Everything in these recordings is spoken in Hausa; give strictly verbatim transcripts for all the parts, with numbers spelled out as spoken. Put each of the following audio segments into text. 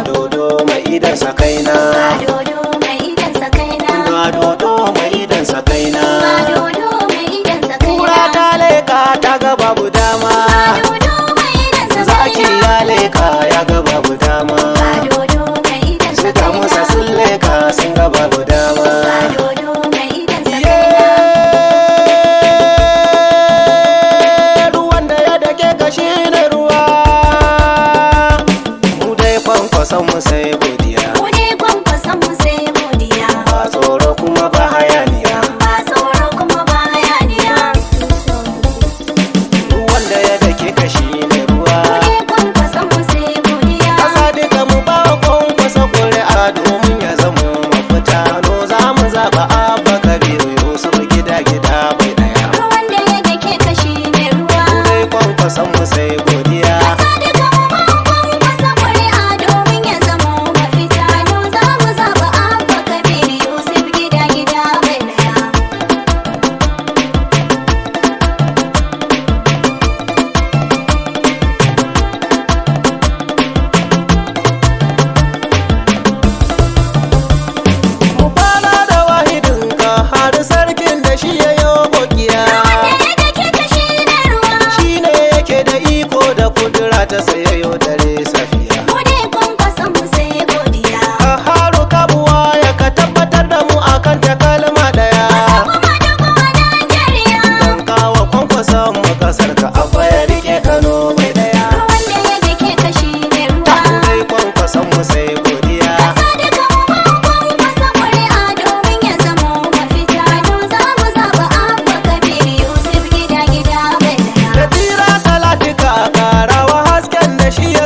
dodo mai idan sakaina, Ga dodo mai idan sakaina, ga dodo mai idan sakaina. ga dodo mai idan Kura sakaina, ta leka ta ga babu dama, ga dodo mai idan zaki sakaina, ya leka ya ga babu dama, ga dodo mai idan su ta musa sun sakaina, leka sun ga babu dama. ga dodo mai idan Ye, sakaina. ruwan da ya dake ka shi ne ruwa, mu dai kwankwason mu sai godiya, Mu ne kwankwason mu sai godiya, ba tsoro kuma ba hayaniya. ba tsoro kuma ba hayaniya. Ruwan da ya dake ka shi ne ruwa, Mu ne kwankwason mu sai godiya, ƙasa duka mu ba wa kwankwasa ƙuri'a domin ya zama mafita. Kano za mu zaɓa Abba Kabiru Yusuf gida gida bai ɗaya. ruwan da ya dake ka shi ne ruwa. Mu dai kwankwason mu sai godiya. Sadiqa mu ba kwankwasa ƙuri'a domin ya zamo mafita. Yau za mu zaɓi Abba Kabir Yusuf gida gida bai ɗaya. Mu fara da wahidin ka har sarkin da shi ya yo gogiya. Ruwan da ya dake ka shi ne ruwa. Shi ne yake da iko da kudura ta sayayo dare safiya. Mu ne kwankwasa mu sai godiya. Ka haru kabuwa ya ka tabbatar da mu akan ta kalma ɗaya. Kuma duka a Najeriya. Dan kawo kwankwason mu kasar ka Abba ya rike Kano bai ɗaya. Ruwan da ya dake ka shi ne ruwa. Dai kwankwason mu sai godiya. Sadiqa mu ba kwankwasa ƙuri'a domin ya zamo mafita. Yau za mu zaɓi Abba Kabir Yusuf gida gida bai ɗaya. Da tsira salatika karawa hasken da shi ya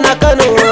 Kano